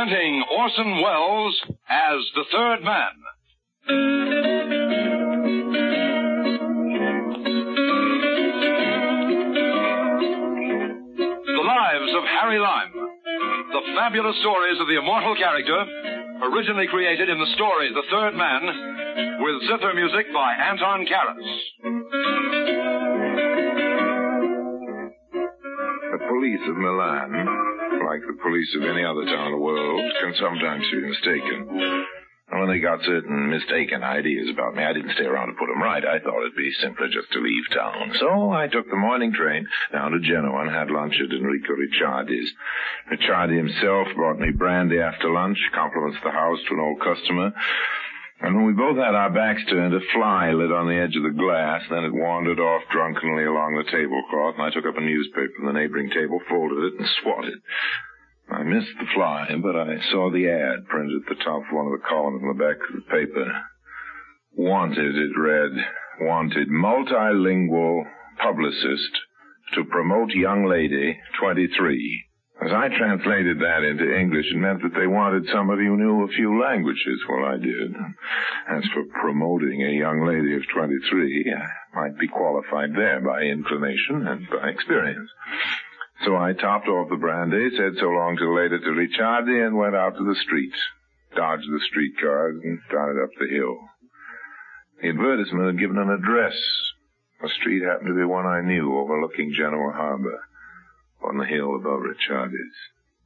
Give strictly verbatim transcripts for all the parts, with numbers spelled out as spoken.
Presenting Orson Welles as the Third Man. The Lives of Harry Lime. The fabulous stories of the immortal character, originally created in the story The Third Man, with zither music by Anton Karas. The police of Milan, like the police of any other town in the world, can sometimes be mistaken. And when they got certain mistaken ideas about me, I didn't stay around to put them right. I thought it'd be simpler just to leave town. So I took the morning train down to Genoa and had lunch at Enrico Ricciardi's. Ricciardi himself brought me brandy after lunch, compliments of the house to an old customer. And when we both had our backs turned, a fly lit on the edge of the glass. Then it wandered off drunkenly along the tablecloth, and I took up a newspaper from the neighboring table, folded it, and swatted. I missed the fly, but I saw the ad printed at the top of one of the columns in the back of the paper. Wanted, it read, wanted multilingual publicist to promote young lady, twenty-three. As I translated that into English, it meant that they wanted somebody who knew a few languages. Well, I did. As for promoting a young lady of twenty-three, I might be qualified there by inclination and by experience. So I topped off the brandy, said so long till later to Ricciardi, and went out to the street, dodged the streetcars, and started up the hill. The advertisement had given an address. The street happened to be one I knew, overlooking Genoa Harbor, on the hill above Ricciardi's.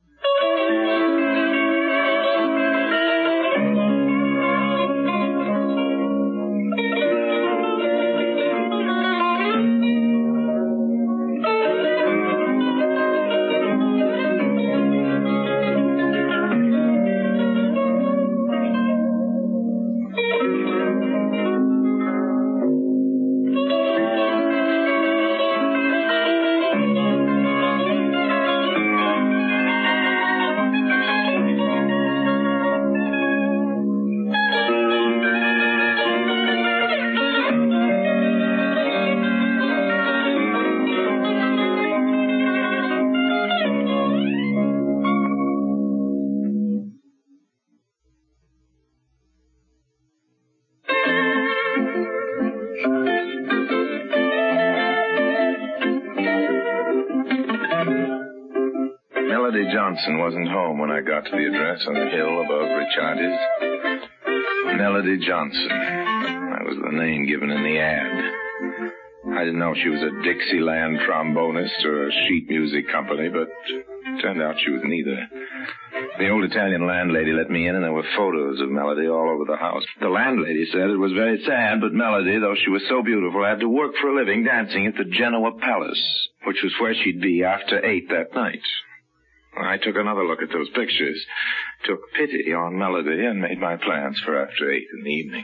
Melody Johnson wasn't home when I got to the address on the hill above Ricciardi's. Melody Johnson. That was the name given in the ad. I didn't know she was a Dixieland trombonist or a sheet music company, but it turned out she was neither. The old Italian landlady let me in, and there were photos of Melody all over the house. The landlady said it was very sad, but Melody, though she was so beautiful, had to work for a living dancing at the Genoa Palace, which was where she'd be after eight that night. I took another look at those pictures, took pity on Melody, and made my plans for after eight in the evening.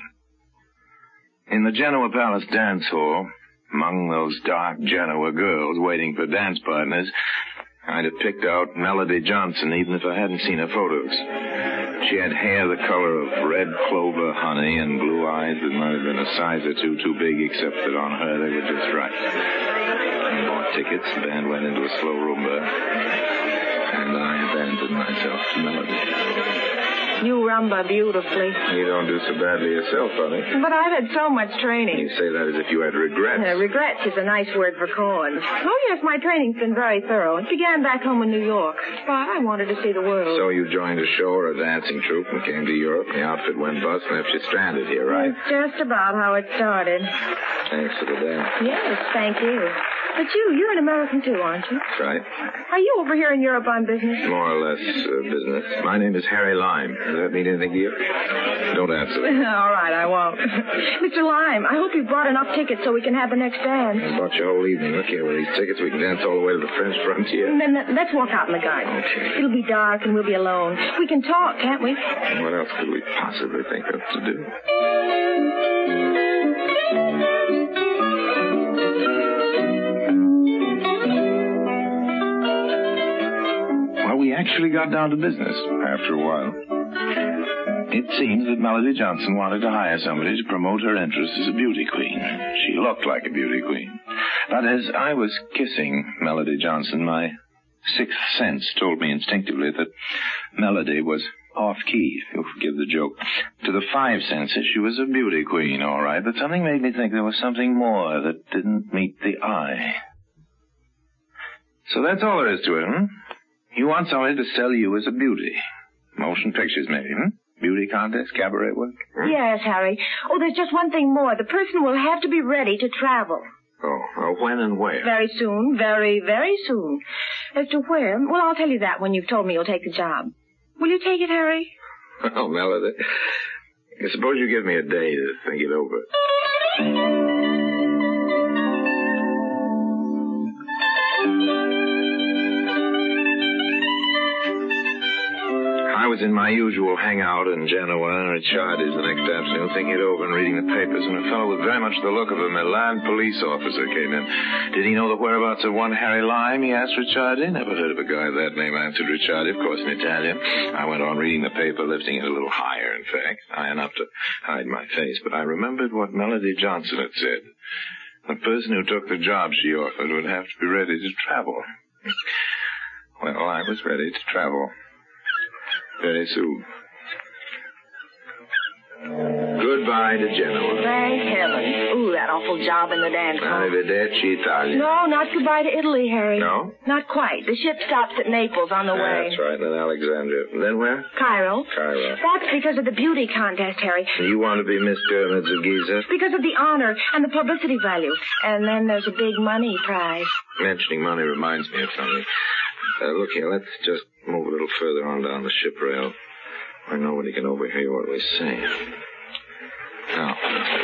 In the Genoa Palace dance hall, among those dark Genoa girls waiting for dance partners, I'd have picked out Melody Johnson even if I hadn't seen her photos. She had hair the color of red clover honey and blue eyes that might have been a size or two too big, except that on her they were just right. I bought tickets, the band went into a slow rumba, and I abandoned myself to Melody. You rumba beautifully. You don't do so badly yourself, honey. But I've had so much training. You say that as if you had regrets. Uh, regrets is a nice word for corns. Oh, yes, my training's been very thorough. It began back home in New York. But I wanted to see the world. So you joined a show or a dancing troupe and came to Europe, and the outfit went bust and left you stranded here, right? That's just about how it started. Thanks for the dance. Yes, thank you. But you, you're an American too, aren't you? That's right. Are you over here in Europe on business? More or less uh, business. My name is Harry Lime. Does that mean anything to you? Don't answer that. All right, I won't. Mister Lime, I hope you brought enough tickets so we can have the next dance. I bought you a whole evening. Look here, with these tickets, we can dance all the way to the French frontier. And then let's walk out in the garden. Okay. It'll be dark and we'll be alone. We can talk, can't we? What else could we possibly think of to do? Well, we actually got down to business after a while. It seems that Melody Johnson wanted to hire somebody to promote her interest as a beauty queen. She looked like a beauty queen. But as I was kissing Melody Johnson, my sixth sense told me instinctively that Melody was off-key, if you'll forgive the joke. To the five senses, she was a beauty queen, all right, but something made me think there was something more that didn't meet the eye. So that's all there is to it, hmm? You want somebody to sell you as a beauty. Motion pictures, maybe, hmm? Beauty contest, cabaret work? Hmm? Yes, Harry. Oh, there's just one thing more. The person will have to be ready to travel. Oh, well, when and where? Very soon. Very, very soon. As to where, well, I'll tell you that when you've told me you'll take the job. Will you take it, Harry? Oh, Melody, I suppose you give me a day to think it over. I was in my usual hangout in Genoa, Ricciardi's the next afternoon, thinking it over and reading the papers, and a fellow with very much the look of a Milan police officer came in. Did he know the whereabouts of one Harry Lime, he asked Ricciardi. Never heard of a guy of that name, answered Ricciardi, of course in Italian. I went on reading the paper, lifting it a little higher, in fact, high enough to hide my face, but I remembered what Melody Johnson had said. The person who took the job she offered would have to be ready to travel. Well, I was ready to travel. Very soon. Goodbye to Genoa. Thank heaven. Ooh, that awful job in the dance hall. Arrivederci, Italia. No, not goodbye to Italy, Harry. No? Not quite. The ship stops at Naples on the Ah, way. that's right, and then Alexandria. And then where? Cairo. Cairo. That's because of the beauty contest, Harry. You want to be Miss Pyramids of Giza? Because of the honor and the publicity value. And then there's a big money prize. Mentioning money reminds me of something. Uh, look here, let's just move a little further on down the ship rail where nobody can overhear what we say. Now,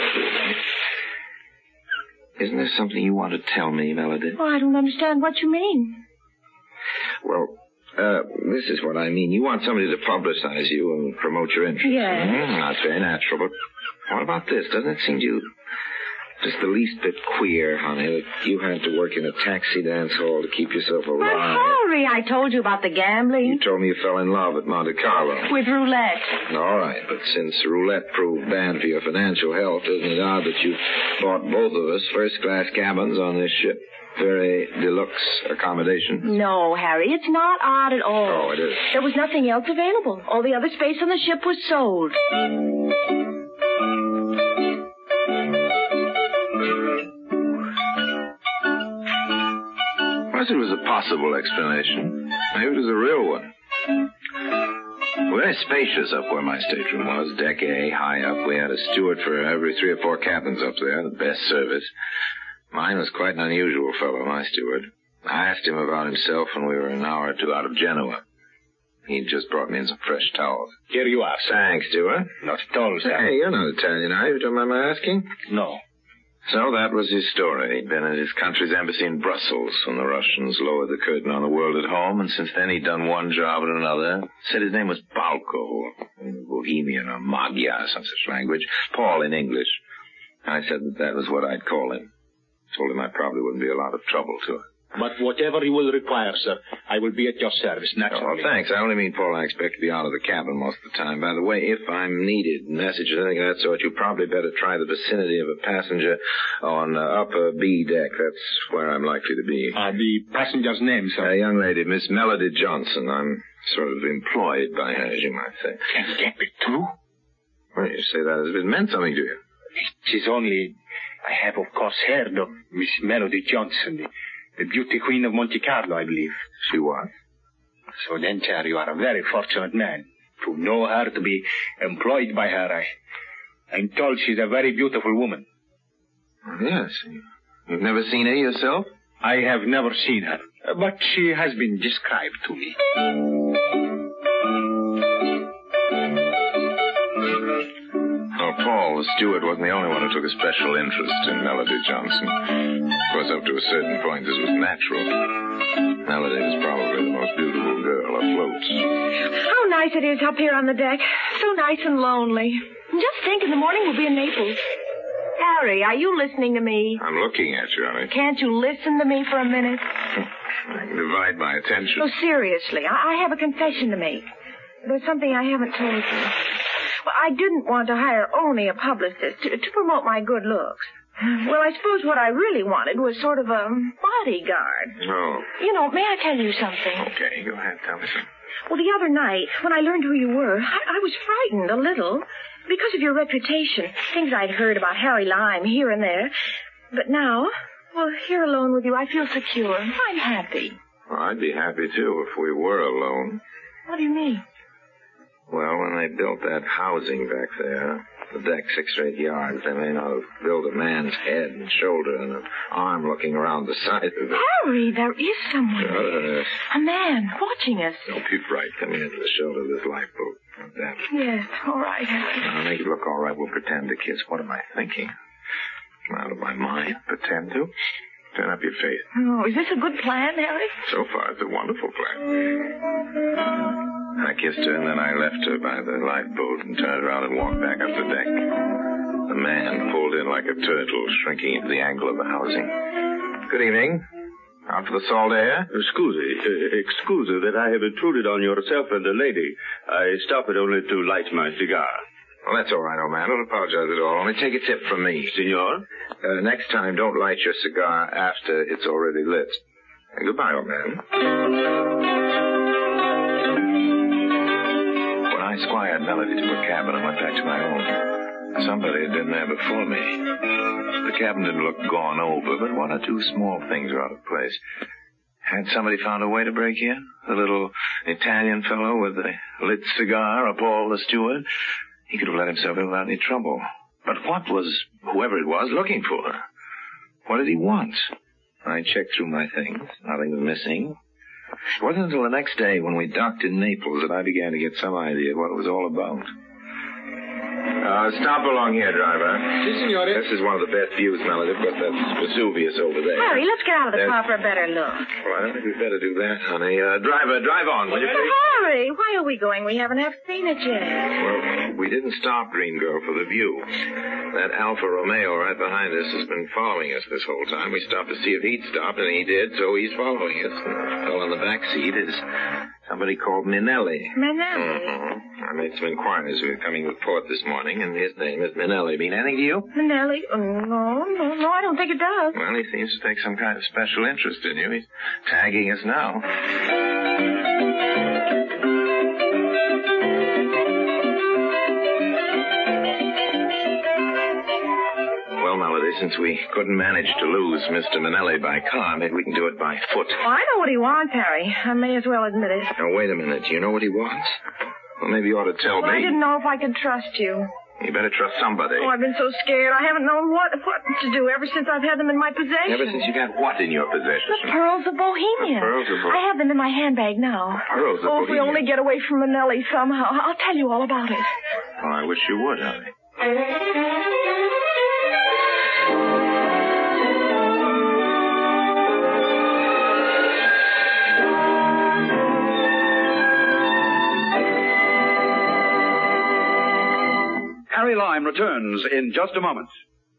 isn't there something you want to tell me, Melody? Oh, I don't understand what you mean. Well, uh, this is what I mean. You want somebody to publicize you and promote your interests. Yes. Mm, that's very natural, but what about this? Doesn't it seem to you just the least bit queer, honey, that you had to work in a taxi dance hall to keep yourself But alive? Harry, I told you about the gambling. You told me you fell in love at Monte Carlo. With roulette. All right, but since roulette proved bad for your financial health, isn't it odd that you bought both of us first-class cabins on this ship? Very deluxe accommodation. No, Harry, it's not odd at all. Oh, it is. There was nothing else available. All the other space on the ship was sold. Perhaps it was a possible explanation. Maybe it was a real one. Very spacious up where my stateroom was. Deck A, high up. We had a steward for every three or four cabins up there. The best service. Mine was quite an unusual fellow, my steward. I asked him about himself when we were an hour or two out of Genoa. He'd just brought me in some fresh towels. Here you are, sir. Thanks, steward. Not at all, sir. Hey, you're not Italian, are you? Don't mind my asking? No. So that was his story. He'd been at his country's embassy in Brussels when the Russians lowered the curtain on the world at home, and since then he'd done one job and another. Said his name was Balko, Bohemian or Magyar, some such language. Paul in English. I said that that was what I'd call him. Told him I probably wouldn't be a lot of trouble to him. But whatever you will require, sir, I will be at your service, Oh, naturally. thanks. I only mean, Paul, I expect to be out of the cabin most of the time. By the way, if I'm needed, messages, anything of that sort, you probably better try the vicinity of a passenger on uh, upper B deck. That's where I'm likely to be. Uh, the passenger's name, sir. A young lady, Miss Melody Johnson. I'm sort of employed by her, as you might say. Can that be true? Well, you say that as if it meant something to you. It is only... I have, of course, heard of Miss Melody Johnson, the, the beauty queen of Monte Carlo, I believe. She was? So then, sir, you are a very fortunate man. To know her, to be employed by her, I, I'm told she's a very beautiful woman. Well, yes. You've never seen her yourself? I have never seen her, but she has been described to me. Oh, Paul, the steward, wasn't the only one who took a special interest in Melody Johnson. Of course, up to a certain point, this was natural. Melody was probably the most beautiful girl afloat. How nice it is up here on the deck. So nice and lonely. Just think, in the morning we'll be in Naples. Harry, are you listening to me? I'm looking at you, honey. Can't you listen to me for a minute? I can divide my attention. Oh, seriously, I I have a confession to make. There's something I haven't told you. Well, I didn't want to hire only a publicist to, to promote my good looks. Well, I suppose what I really wanted was sort of a bodyguard. Oh. You know, may I tell you something? Okay, go ahead. Tell me something. Well, the other night, when I learned who you were, I, I was frightened a little because of your reputation. Things I'd heard about Harry Lime here and there. But now, well, here alone with you, I feel secure. I'm happy. Well, I'd be happy, too, if we were alone. What do you mean? Well, when they built that housing back there, the deck six or eight yards, they may not have built a man's head and shoulder and an arm looking around the side of it. Harry, there is someone there. Uh, a man watching us. Don't be frightened. Come into the shelter of this lifeboat. Like that. Yes, all right, Harry. I'll make it look all right. We'll pretend to kiss. What am I thinking? I'm out of my mind. Pretend to? Turn up your face. Oh, is this a good plan, Harry? So far, it's a wonderful plan. I kissed her, and then I left her by the lifeboat and turned around and walked back up the deck. The man pulled in like a turtle, shrinking into the angle of the housing. Good evening. Out for the salt air? Excuse, uh, excuse that I have intruded on yourself and the lady. I stopped only to light my cigar. Well, that's all right, old man. Don't apologize at all. Only take a tip from me. Senor? Uh, next time, don't light your cigar after it's already lit. And goodbye, old man. When I squired Melody to her cabin and went back to my own, somebody had been there before me. The cabin didn't look gone over, but one or two small things were out of place. Had somebody found a way to break in? The little Italian fellow with the lit cigar, or Paul the steward? He could have let himself in without any trouble. But what was whoever it was looking for? What did he want? I checked through my things. Nothing was missing. It wasn't until the next day when we docked in Naples that I began to get some idea of what it was all about. Uh, stop along here, driver. Si, signore. This is one of the best views, Melody. We've got that Vesuvius over there. Harry, let's get out of the There's... car for a better look. Well, I don't think we'd better do that, honey. Uh, driver, drive on, will you But please? Harry, why are we going? We haven't half seen it yet. Well, we didn't stop, Green Girl, for the view. That Alfa Romeo right behind us has been following us this whole time. We stopped to see if he'd stopped, and he did, so he's following us. The fellow in the back seat is somebody called Minelli. Minelli? Mm-hmm. I made some inquiries. We were coming to port this morning, and his name is Minelli. Mean anything to you? Minelli? Oh, no, no, no, I don't think it does. Well, he seems to take some kind of special interest in you. He's tagging us now. Well, Melody, since we couldn't manage to lose Mister Minelli by car, maybe we can do it by foot. Oh, I know what he wants, Harry. I may as well admit it. Now, wait a minute. Do you know what he wants? Well, maybe you ought to tell Well, me. I didn't know if I could trust you. You better trust somebody. Oh, I've been so scared. I haven't known what what to do ever since I've had them in my possession. Ever since you've had what in your possession? The pearls of Bohemia. The pearls of Bohemia. I have them in my handbag now. Pearls of Oh, if we Bohemia. only get away from Minelli somehow. I'll tell you all about it. Well, I wish you would, honey. Harry Lime returns in just a moment.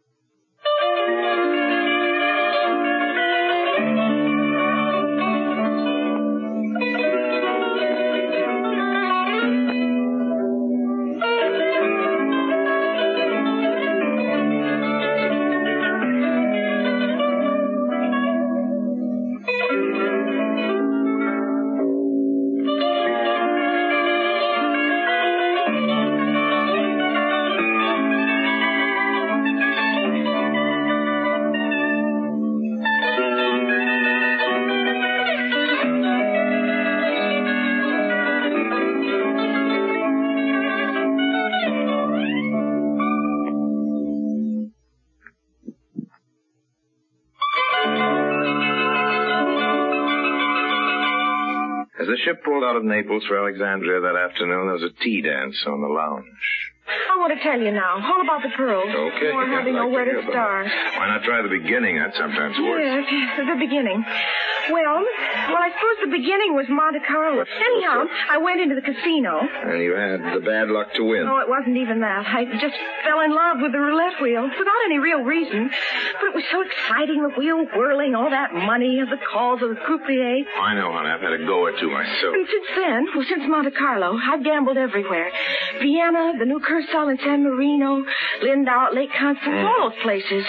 As the ship pulled out of Naples for Alexandria that afternoon, there was a tea dance on the lounge. I want to tell you now. All about the pearls. Okay. Oh, I hardly know where to start. Why not try the beginning? That sometimes works. Yes, yes, the beginning. Well, well, I suppose the beginning was Monte Carlo. Anyhow, I went into the casino. And you had the bad luck to win. No, it wasn't even that. I just fell in love with the roulette wheel without any real reason. But it was so exciting, the wheel whirling, all that money, the calls of the croupier. I know, honey. I've had a go or two myself. And since then, well, since Monte Carlo, I've gambled everywhere. Vienna, the New Curacao in San Marino, Lindau, Lake Constance, Mm. all those places.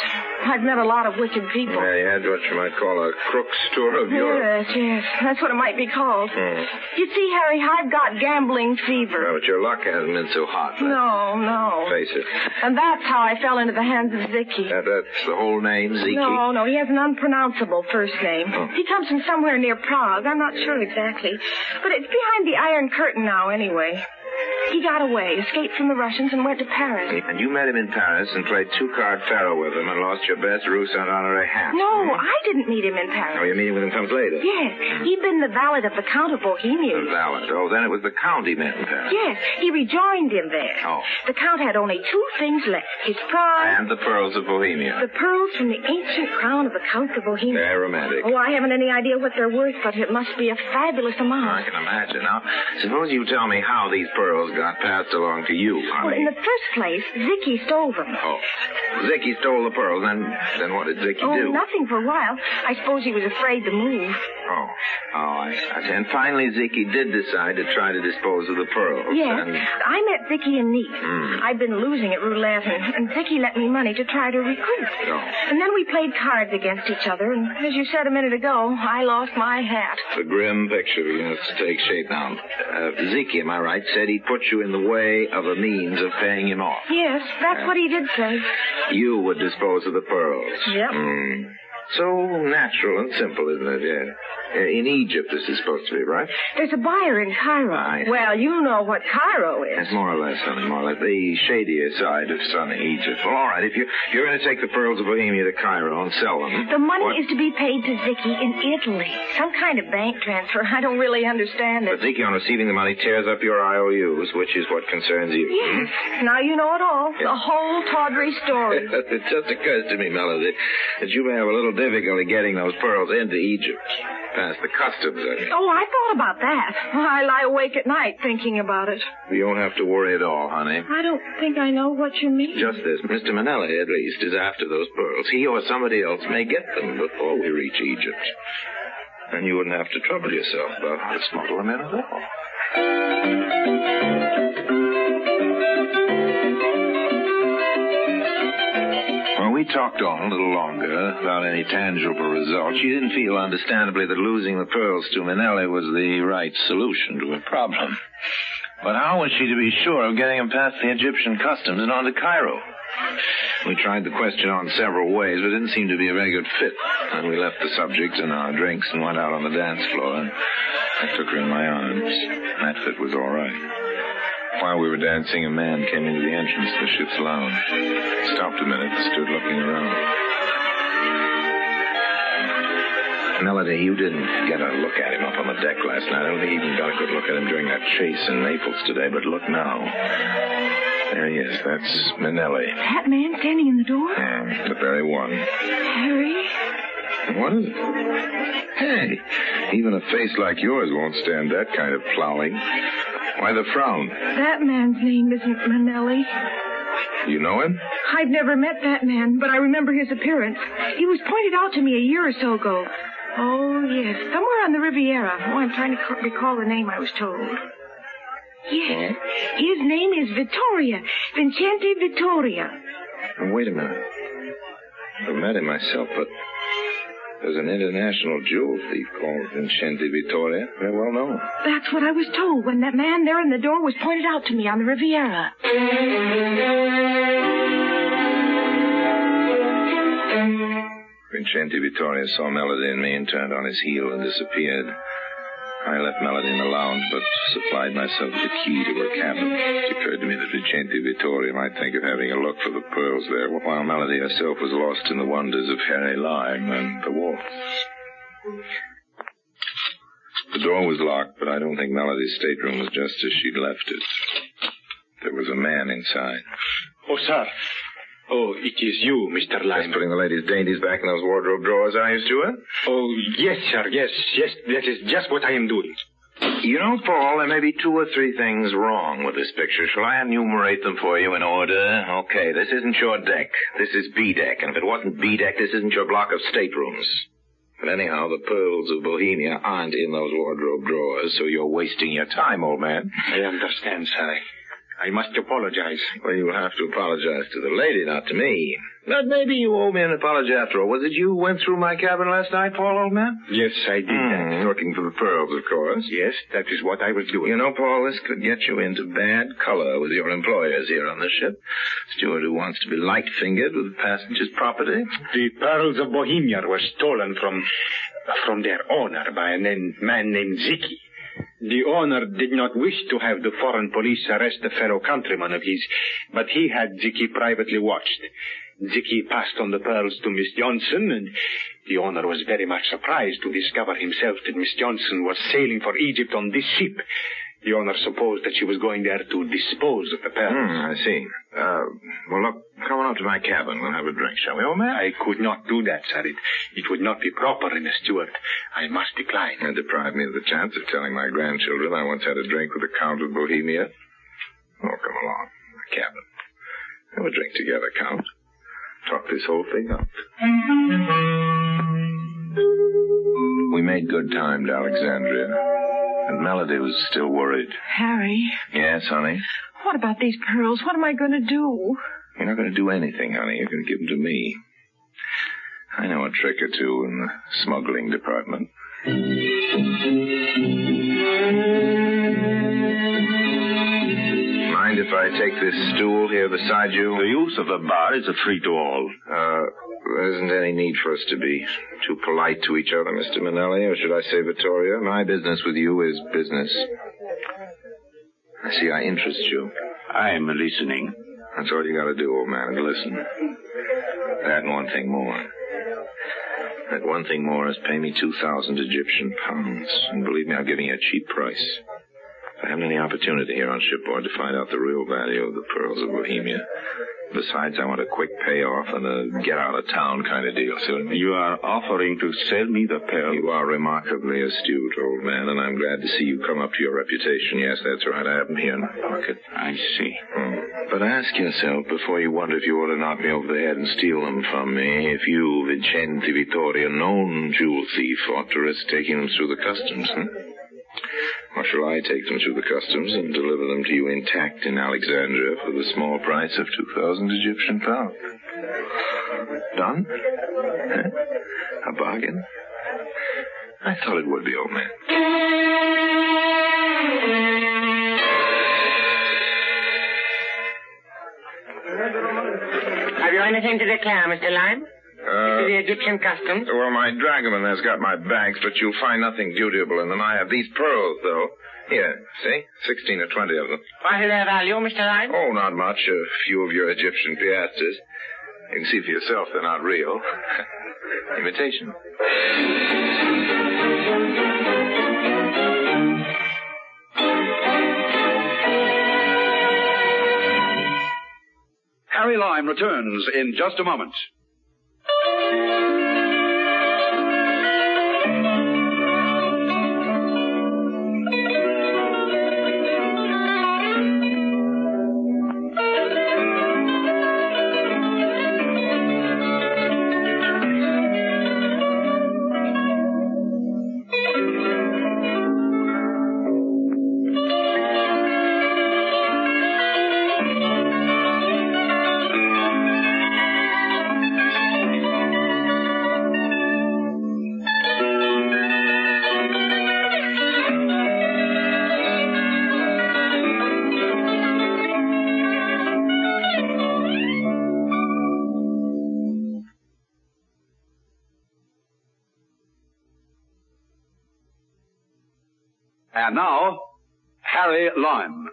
I've met a lot of wicked people. Yeah, you had what you might call a crook's tour of Europe. Yes, yes. That's what it might be called. Hmm. You see, Harry, I've got gambling fever. Well, but your luck hasn't been so hot. Let's No, no. face it. And that's how I fell into the hands of Zicky. That, that's the whole name, Zeke? No, no, he has an unpronounceable first name. Oh. He comes from somewhere near Prague. I'm not sure exactly. But it's behind the Iron Curtain now, anyway. He got away, escaped from the Russians, and went to Paris. And you met him in Paris and played two-card faro with him and lost your best Rue Saint-Honoré hat. No, I didn't meet him in Paris. Oh, your meeting with him comes later? Yes, he'd been the valet of the Count of Bohemia. The valet. Oh, then it was the Count he met in Paris. Yes, he rejoined him there. Oh. The Count had only two things left, his prize... And the pearls of Bohemia. The pearls from the ancient crown of the Count of Bohemia. They're romantic. Oh, I haven't any idea what they're worth, but it must be a fabulous amount. I can imagine. Now, suppose you tell me how these pearls got passed along to you, honey. Well, in the first place, Zicky stole them. Oh. Zicky stole the pearls, then then what did Zicky Oh, do? nothing for a while. I suppose he was afraid to move. Oh. Oh, I, I see. And finally, Zicky did decide to try to dispose of the pearls. Yes. And... I met Zicky in Nice. Mm. I'd been losing at roulette, and, and Zicky lent me money to try to recruit. Oh. And then we played cards against each other, and as you said a minute ago, I lost my hat. The grim picture begins to take shape now. Uh, Zicky, am I right, said he put you in the way of a means of paying him off. Yes, that's Yeah. what he did say. You would dispose of the pearls. Yep. Mm. So natural and simple, isn't it? Yeah. Uh, In Egypt, this is supposed to be, right? There's a buyer in Cairo. I see. Well, you know what Cairo is. That's more or less, honey, more or less. The shadier side of sunny Egypt. Well, all right, if you, you're going to take the pearls of Bohemia to Cairo and sell them... The money what- is to be paid to Zicky in Italy. Some kind of bank transfer. I don't really understand it. But Zicky, on receiving the money, tears up your I O Us, which is what concerns you. Yes. Now you know it all. The whole tawdry story. It just occurs to me, Melody, that you may have a little difficulty getting those pearls into Egypt. Past the customs, I mean. Oh, I thought about that. I lie awake at night thinking about it. You don't have to worry at all, honey. I don't think I know what you mean. Just this. Mister Manelli, at least, is after those pearls. He or somebody else may get them before we reach Egypt. And you wouldn't have to trouble yourself about how to smuggle them in at all. Well, we talked on a little longer without any tangible result. She didn't feel, understandably, that losing the pearls to Manelli was the right solution to her problem. But how was she to be sure of getting them past the Egyptian customs and on to Cairo? We tried the question on several ways, but it didn't seem to be a very good fit. And we left the subject and our drinks and went out on the dance floor, and I took her in my arms. That fit was all right. While we were dancing, a man came into the entrance of the ship's lounge. Stopped a minute and stood looking around. Melody, you didn't get a look at him up on the deck last night. I don't think you even got a good look at him during that chase in Naples today, but look now. There he is. That's Manelli. That man standing in the door? Yeah, the very one. Harry? What is it? Hey, even a face like yours won't stand that kind of plowing. Why the frown? That man's name isn't Manelli. You know him? I've never met that man, but I remember his appearance. He was pointed out to me a year or so ago. Oh, yes, somewhere on the Riviera. Oh, I'm trying to c- recall the name I was told. Yes, his name is Vittoria. Vincente Vittoria. Wait a minute. I've met him myself, but there's an international jewel thief called Vincente Vittoria. Very well known. That's what I was told when that man there in the door was pointed out to me on the Riviera. Vincente Vittoria saw Melody and me and turned on his heel and disappeared. I left Melody in the lounge, but supplied myself with the key to her cabin. It occurred to me that Vincente Vittoria might think of having a look for the pearls there, while Melody herself was lost in the wonders of Harry Lime and the waltz. The door was locked, but I don't think Melody's stateroom was just as she'd left it. There was a man inside. Oh, sir. Oh, it is you, Mister Just Lime. putting the ladies' dainties back in those wardrobe drawers, are you, Stuart? Oh, yes, sir, yes, yes, that is just what I am doing. You know, Paul, there may be two or three things wrong with this picture. Shall I enumerate them for you in order? Okay, this isn't your deck. This is B deck. And if it wasn't B deck, this isn't your block of staterooms. But anyhow, the pearls of Bohemia aren't in those wardrobe drawers, so you're wasting your time, old man. I understand, sir. I must apologize. Well, you'll have to apologize to the lady, not to me. But maybe you owe me an apology after all. Was it you who went through my cabin last night, Paul, old man? Yes, I did Mm, that. looking for the pearls, of course. Yes, that is what I was doing. You know, Paul, this could get you into bad color with your employers here on the ship. Steward who wants to be light-fingered with passengers' property. The pearls of Bohemia were stolen from from their owner by a name, man named Ziki. The owner did not wish to have the foreign police arrest a fellow countryman of his, but he had Ziki privately watched. Ziki passed on the pearls to Miss Johnson, and the owner was very much surprised to discover himself that Miss Johnson was sailing for Egypt on this ship. The owner supposed that she was going there to dispose of the pearls. Hmm, I see. Uh, well, look, come on up to my cabin. We'll have a drink, shall we, old man? I could not do that, sir. It, it would not be proper in a steward. I must decline. And deprive me of the chance of telling my grandchildren I once had a drink with the Count of Bohemia. Oh, come along. My cabin. Have a drink together, Count. Talk this whole thing up. We made good time to Alexandria, and Melody was still worried. Harry, Yes, honey? what about these pearls? What am I going to do? You're not going to do anything, honey. You're going to give them to me. I know a trick or two in the smuggling department. Mind if I take this stool here beside you? The use of the bar is a treat to all. Uh, there isn't any need for us to be too polite to each other, Mister Manelli, or should I say Vittoria? My business with you is business. I see I interest you. I'm listening. That's all you gotta do, old man, is listen. That and one thing more. That one thing more is pay me two thousand Egyptian pounds. And believe me, I'm giving you a cheap price. I haven't any opportunity here on shipboard to find out the real value of the pearls of Bohemia. Besides, I want a quick payoff and a get-out-of-town kind of deal. See what I mean? You are offering to sell me the pearl. You are remarkably astute, old man, and I'm glad to see you come up to your reputation. Yes, that's right. I have them here in my pocket. I see. Hmm. But ask yourself, before you wonder if you ought to knock me over the head and steal them from me, if you, Vincenti Vittoria, known jewel thief, ought to risk taking them through the customs, huh? Or shall I take them through the customs and deliver them to you intact in Alexandria for the small price of two thousand Egyptian pounds? Done? Huh? A bargain? I thought it would be, old man. Have you anything to declare, Mister Lime? Uh, to the Egyptian customs? Well, my dragoman has got my bags, but you'll find nothing dutiable in them. I have these pearls, though. Here, see? Sixteen or twenty of them. What is their value, Mister Lime? Oh, not much. A few of your Egyptian piastres. You can see for yourself they're not real. Imitation. Harry Lime returns in just a moment. And now, Harry Lime.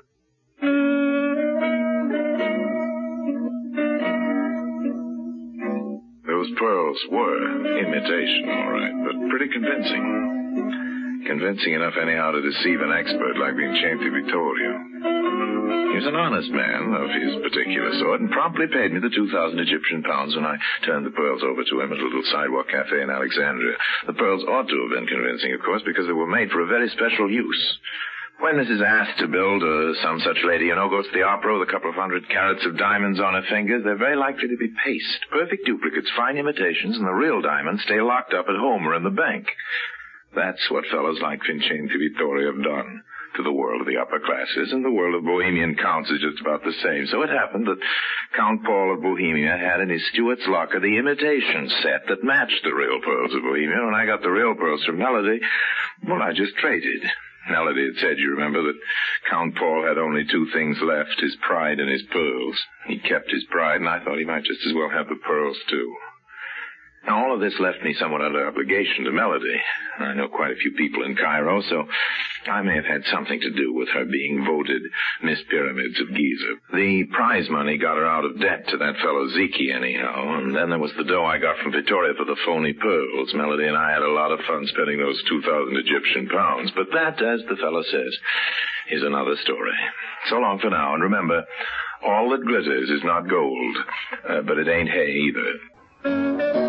Those pearls were imitation, all right, but pretty convincing. Convincing enough anyhow to deceive an expert like Vincenti Vittorio. He was an honest man of his particular sort and promptly paid me the two thousand Egyptian pounds when I turned the pearls over to him at a little sidewalk cafe in Alexandria. The pearls ought to have been convincing, of course, because they were made for a very special use. When Missus Astorbilt or some such lady, you know, goes to the opera with a couple of hundred carats of diamonds on her fingers, they're very likely to be paste. Perfect duplicates, fine imitations, and the real diamonds stay locked up at home or in the bank. That's what fellows like Vincenti Vittorio have done. to the world of the upper classes, and the world of Bohemian counts is just about the same. So it happened that Count Paul of Bohemia had in his steward's locker the imitation set that matched the real pearls of Bohemia. When I got the real pearls from Melody, well, I just traded. Melody had said, you remember, that Count Paul had only two things left, his pride and his pearls. He kept his pride, and I thought he might just as well have the pearls, too. Now, all of this left me somewhat under obligation to Melody. I know quite a few people in Cairo, so I may have had something to do with her being voted Miss Pyramids of Giza. The prize money got her out of debt to that fellow Ziki, anyhow, and then there was the dough I got from Victoria for the phony pearls. Melody and I had a lot of fun spending those two thousand Egyptian pounds, but that, as the fellow says, is another story. So long for now, and remember, all that glitters is not gold, uh, but it ain't hay either.